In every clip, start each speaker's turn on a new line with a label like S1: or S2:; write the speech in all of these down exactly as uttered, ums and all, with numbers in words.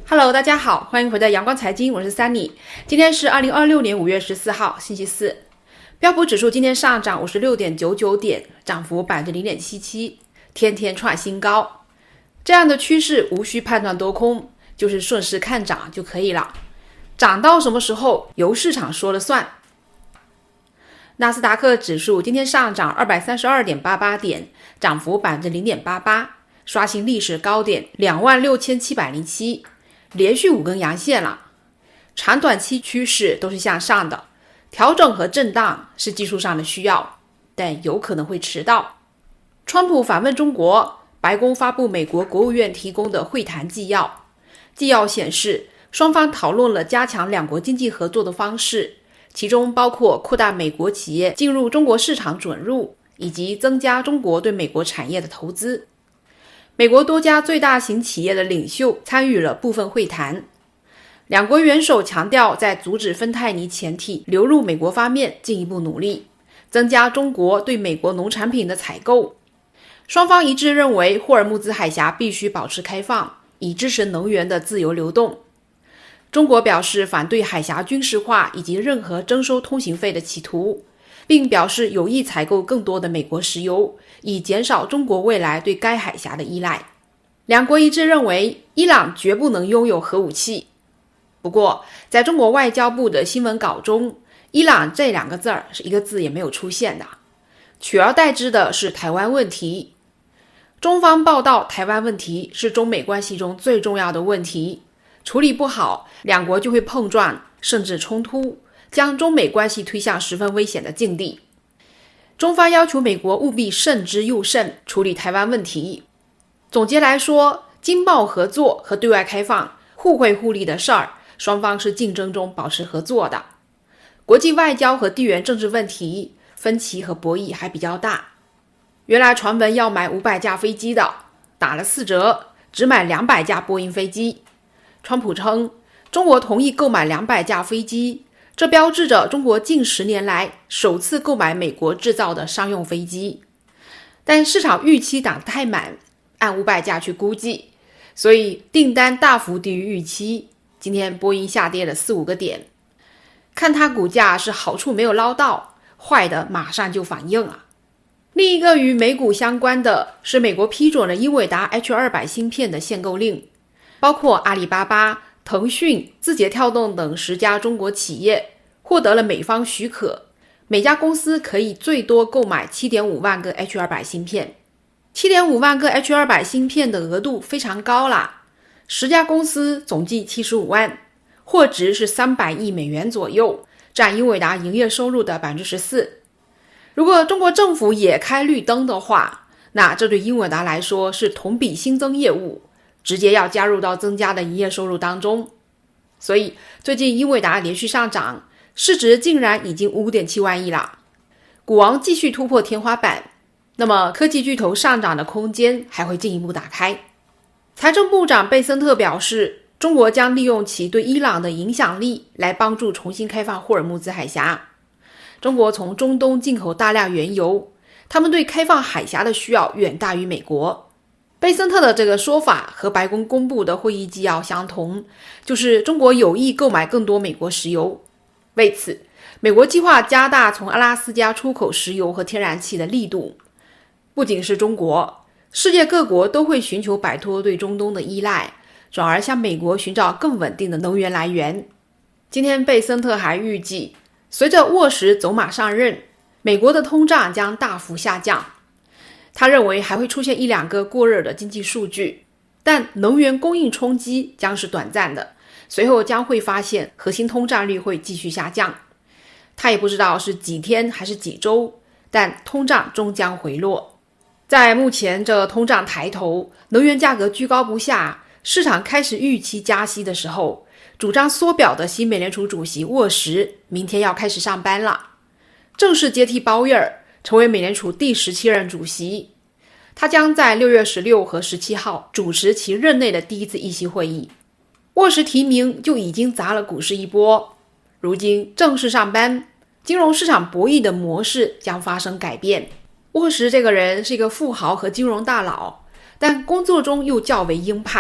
S1: Hello， 大家好，欢迎回到阳光财经，我是 Sunny。今天是二零二六年五月十四号，星期四。标普指数今天上涨五十六点九九点，涨幅 百分之零点七七， 天天创新高。这样的趋势无需判断多空，就是顺势看涨就可以了。涨到什么时候由市场说了算。纳斯达克指数今天上涨 二百三十二点八八点，涨幅 百分之零点八八， 刷新历史高点 两万六千七百零七， 连续五根阳线了。长短期趋势都是向上的，调整和震荡是技术上的需要，但有可能会迟到。川普访问中国，白宫发布美国国务院提供的会谈纪要。纪要显示，双方讨论了加强两国经济合作的方式，其中包括扩大美国企业进入中国市场准入，以及增加中国对美国产业的投资。美国多家最大型企业的领袖参与了部分会谈。两国元首强调，在阻止芬太尼前体流入美国方面进一步努力，增加中国对美国农产品的采购。双方一致认为，霍尔木兹海峡必须保持开放，以支持能源的自由流动。中国表示反对海峡军事化以及任何征收通行费的企图，并表示有意采购更多的美国石油，以减少中国未来对该海峡的依赖。两国一致认为，伊朗绝不能拥有核武器。不过，在中国外交部的新闻稿中，伊朗这两个字儿是一个字也没有出现的，取而代之的是台湾问题。中方报道，台湾问题是中美关系中最重要的问题，处理不好，两国就会碰撞甚至冲突，将中美关系推向十分危险的境地。中方要求美国务必慎之又慎，处理台湾问题。总结来说，经贸合作和对外开放互惠互利的事儿，双方是竞争中保持合作的。国际外交和地缘政治问题分歧和博弈还比较大。原来传闻要买五百架飞机的，打了四折，只买两百架波音飞机。川普称，中国同意购买两百架飞机，这标志着中国近十年来首次购买美国制造的商用飞机。但市场预期打得太满，按五百架去估计，所以订单大幅低于预期。今天波音下跌了四五个点，看它股价是好处没有捞到，坏的马上就反应了。另一个与美股相关的是美国批准了英伟达 H 二百 芯片的限购令，包括阿里巴巴、腾讯、字节跳动等十家中国企业获得了美方许可，每家公司可以最多购买 七点五万个 H 二百 芯片。七点五万个 H 二百 芯片的额度非常高啦，十家公司总计七十五万，货值是三百亿美元左右，占英伟达营业收入的 百分之十四。如果中国政府也开绿灯的话，那这对英伟达来说是同比新增业务，直接要加入到增加的营业收入当中。所以最近英伟达连续上涨，市值竟然已经 五点七万亿了，股王继续突破天花板，那么科技巨头上涨的空间还会进一步打开。财政部长贝森特表示，中国将利用其对伊朗的影响力来帮助重新开放霍尔木兹海峡。中国从中东进口大量原油，他们对开放海峡的需要远大于美国。贝森特的这个说法和白宫公布的会议纪要相同，就是中国有意购买更多美国石油。为此，美国计划加大从阿拉斯加出口石油和天然气的力度。不仅是中国，世界各国都会寻求摆脱对中东的依赖，转而向美国寻找更稳定的能源来源。今天贝森特还预计，随着沃什走马上任，美国的通胀将大幅下降。他认为还会出现一两个过热的经济数据，但能源供应冲击将是短暂的，随后将会发现核心通胀率会继续下降。他也不知道是几天还是几周，但通胀终将回落。在目前这通胀抬头，能源价格居高不下，市场开始预期加息的时候，主张缩表的新美联储主席沃什明天要开始上班了，正式接替鲍威尔，成为美联储第十七任主席。他将在六月十六和十七号主持其任内的第一次议息会议。沃什提名就已经砸了股市一波，如今正式上班，金融市场博弈的模式将发生改变。沃什这个人是一个富豪和金融大佬，但工作中又较为鹰派，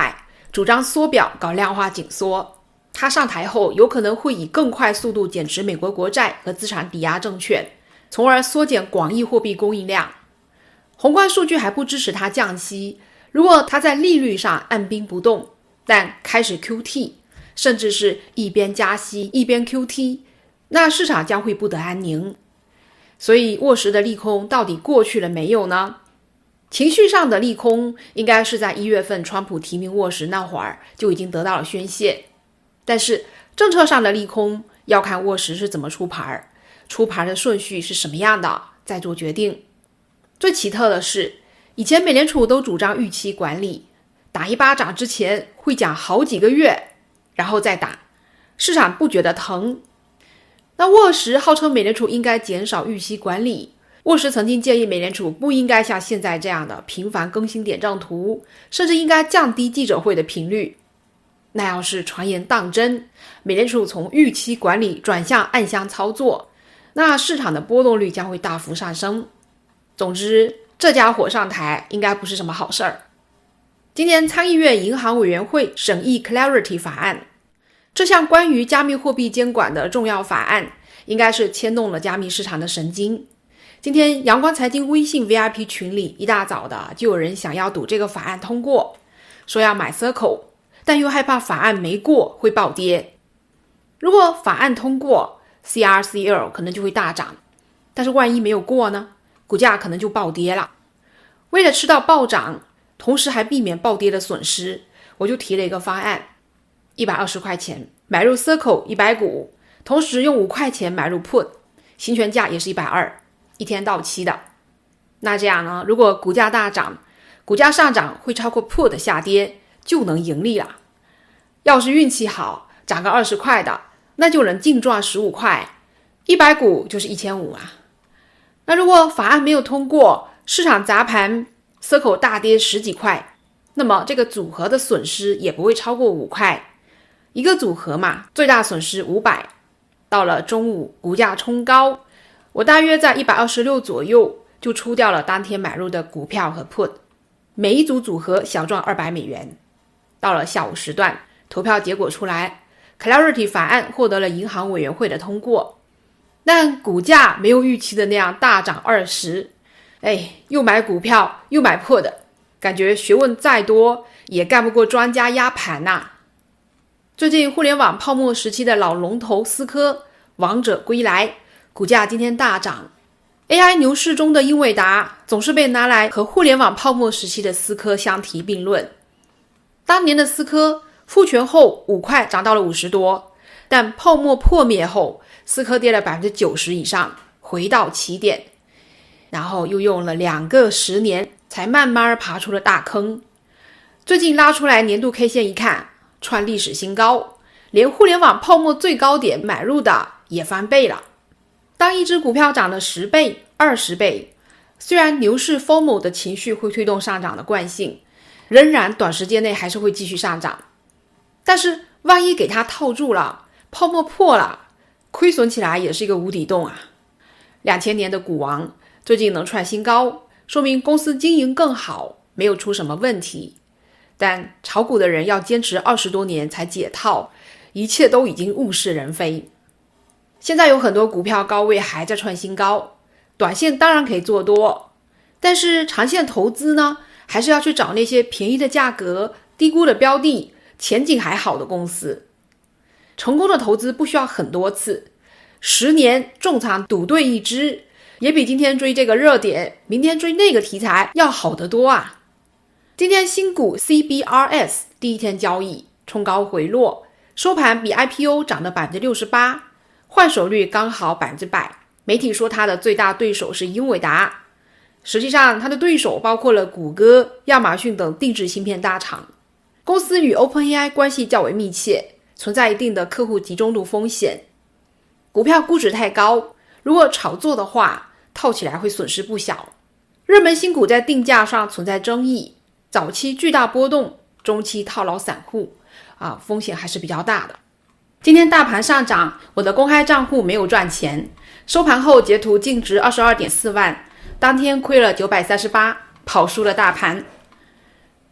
S1: 主张缩表搞量化紧缩。他上台后有可能会以更快速度减持美国国债和资产抵押证券，从而缩减广义货币供应量。宏观数据还不支持他降息，如果他在利率上按兵不动，但开始 Q T， 甚至是一边加息一边 Q T， 那市场将会不得安宁。所以沃什的利空到底过去了没有呢？情绪上的利空应该是在一月份川普提名沃什那会儿就已经得到了宣泄，但是政策上的利空要看沃什是怎么出牌，出牌的顺序是什么样的，再做决定。最奇特的是，以前美联储都主张预期管理，打一巴掌之前会讲好几个月，然后再打，市场不觉得疼。那沃什号称美联储应该减少预期管理，沃什曾经建议美联储不应该像现在这样的频繁更新点阵图，甚至应该降低记者会的频率。那要是传言当真，美联储从预期管理转向暗箱操作，那市场的波动率将会大幅上升。总之，这家伙上台应该不是什么好事儿。今天参议院银行委员会审议 Clarity 法案，这项关于加密货币监管的重要法案应该是牵动了加密市场的神经。今天阳光财经微信 V I P 群里一大早的就有人想要赌这个法案通过，说要买 Circle， 但又害怕法案没过会暴跌。如果法案通过， C R C L 可能就会大涨，但是万一没有过呢，股价可能就暴跌了。为了吃到暴涨，同时还避免暴跌的损失，我就提了一个方案，一百二十块钱买入 Circle 一百股，同时用五块钱买入 Put， 行权价也是一百二十，一天到期的。那这样呢，如果股价大涨，股价上涨会超过 Put 下跌，就能盈利了。要是运气好，涨个二十块的，那就能净赚十五块，一百股就是一千五啊。那如果法案没有通过，市场砸盘 Circle 大跌十几块，那么这个组合的损失也不会超过五块。一个组合嘛，最大损失五百。到了中午股价冲高，我大约在一百二十六左右就出掉了当天买入的股票和 Put， 每一组组合小赚二百美元。到了下午时段，投票结果出来， Clarity 法案获得了银行委员会的通过，但股价没有预期的那样大涨二十。哎，又买股票又买 Put， 感觉学问再多也干不过专家压盘呐、啊。最近互联网泡沫时期的老龙头思科王者归来，股价今天大涨。 A I 牛市中的英伟达总是被拿来和互联网泡沫时期的思科相提并论。当年的思科复权后五块涨到了五十多，但泡沫破灭后思科跌了 百分之九十 以上，回到起点，然后又用了两个十年才慢慢爬出了大坑。最近拉出来年度 K 线一看，创历史新高，连互联网泡沫最高点买入的也翻倍了。当一只股票涨了十倍、二十倍，虽然牛市 F O M O 的情绪会推动上涨的惯性，仍然短时间内还是会继续上涨。但是万一给它套住了，泡沫破了，亏损起来也是一个无底洞啊。两千年的股王最近能创新高，说明公司经营更好，没有出什么问题。但炒股的人要坚持二十多年才解套，一切都已经物是人非。现在有很多股票高位还在创新高，短线当然可以做多，但是长线投资呢，还是要去找那些便宜的价格、低估的标的、前景还好的公司。成功的投资不需要很多次，十年重仓赌对一只，也比今天追这个热点，明天追那个题材要好得多啊。今天新股 C B R S 第一天交易冲高回落，收盘比 I P O 涨了 百分之六十八， 换手率刚好 百分之百。 媒体说它的最大对手是英伟达，实际上它的对手包括了谷歌、亚马逊等定制芯片大厂。公司与 OpenAI 关系较为密切，存在一定的客户集中度风险。股票估值太高，如果炒作的话，套起来会损失不小。热门新股在定价上存在争议，早期巨大波动，中期套牢散户啊，风险还是比较大的。今天大盘上涨，我的公开账户没有赚钱，收盘后截图净值 二十二点四万，当天亏了九百三十八，跑输了大盘。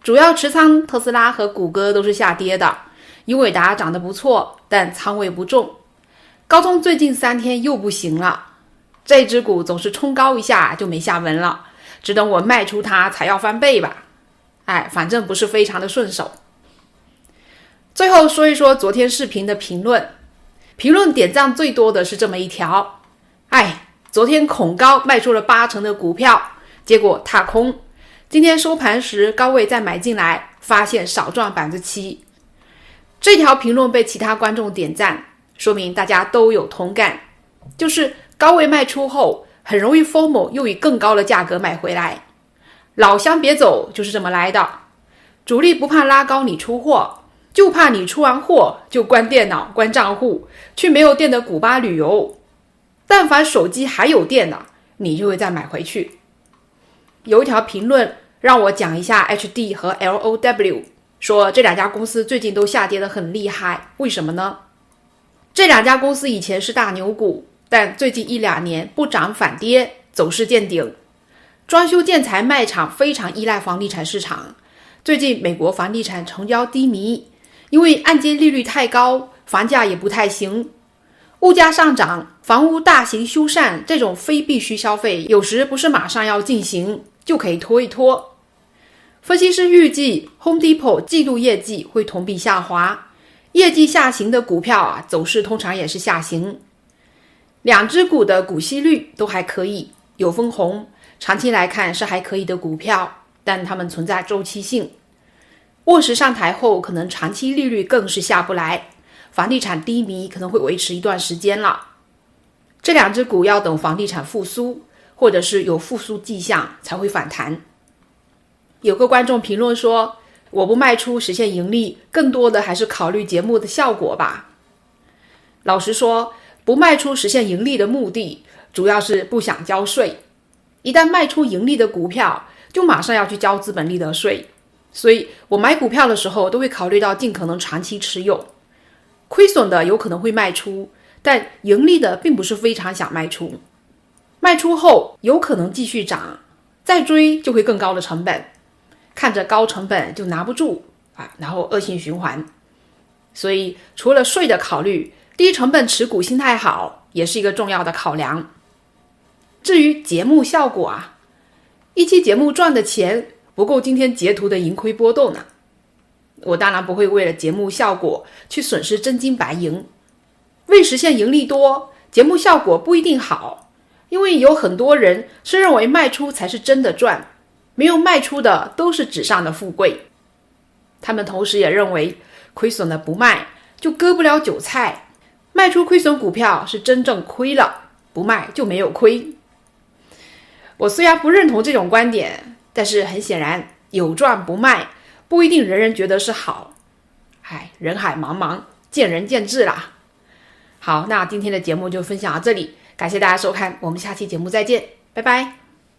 S1: 主要持仓特斯拉和谷歌都是下跌的，英伟达涨得不错，但仓位不重。高通最近三天又不行了，这只股总是冲高一下就没下文了，只等我卖出它才要翻倍吧。哎，反正不是非常的顺手。最后说一说昨天视频的评论，评论点赞最多的是这么一条：哎，昨天恐高卖出了八成的股票，结果踏空，今天收盘时高位再买进来，发现少赚 百分之七。 这条评论被其他观众点赞，说明大家都有同感，就是高位卖出后很容易 F O M O 又以更高的价格买回来。老乡别走就是这么来的，主力不怕拉高你出货，就怕你出完货就关电脑关账户去没有电的古巴旅游，但凡手机还有电的你就会再买回去。有一条评论让我讲一下 H D 和 L O W， 说这两家公司最近都下跌得很厉害，为什么呢？这两家公司以前是大牛股，但最近一两年不涨反跌，走势见顶。装修建材卖场非常依赖房地产市场，最近美国房地产成交低迷，因为按揭利率太高，房价也不太行。物价上涨，房屋大型修缮这种非必需消费有时不是马上要进行，就可以拖一拖。分析师预计 Home Depot 季度业绩会同比下滑，业绩下行的股票啊，走势通常也是下行。两只股的股息率都还可以，有分红，长期来看是还可以的股票，但它们存在周期性。沃什上台后，可能长期利率更是下不来，房地产低迷可能会维持一段时间了。这两只股要等房地产复苏，或者是有复苏迹象才会反弹。有个观众评论说，我不卖出实现盈利，更多的还是考虑节目的效果吧。老实说，不卖出实现盈利的目的，主要是不想交税。一旦卖出盈利的股票，就马上要去交资本利得税，所以我买股票的时候都会考虑到尽可能长期持有。亏损的有可能会卖出，但盈利的并不是非常想卖出。卖出后有可能继续涨，再追就会更高的成本，看着高成本就拿不住啊，然后恶性循环。所以除了税的考虑，低成本持股心态好也是一个重要的考量。至于节目效果啊，一期节目赚的钱不够今天截图的盈亏波动呢。我当然不会为了节目效果去损失真金白银。为实现盈利多，节目效果不一定好，因为有很多人是认为卖出才是真的赚，没有卖出的都是纸上的富贵。他们同时也认为亏损的不卖就割不了韭菜，卖出亏损股票是真正亏了，不卖就没有亏。我虽然不认同这种观点，但是很显然有赚不卖不一定人人觉得是好。唉，人海茫茫，见仁见智啦。好，那今天的节目就分享到这里，感谢大家收看，我们下期节目再见，拜拜。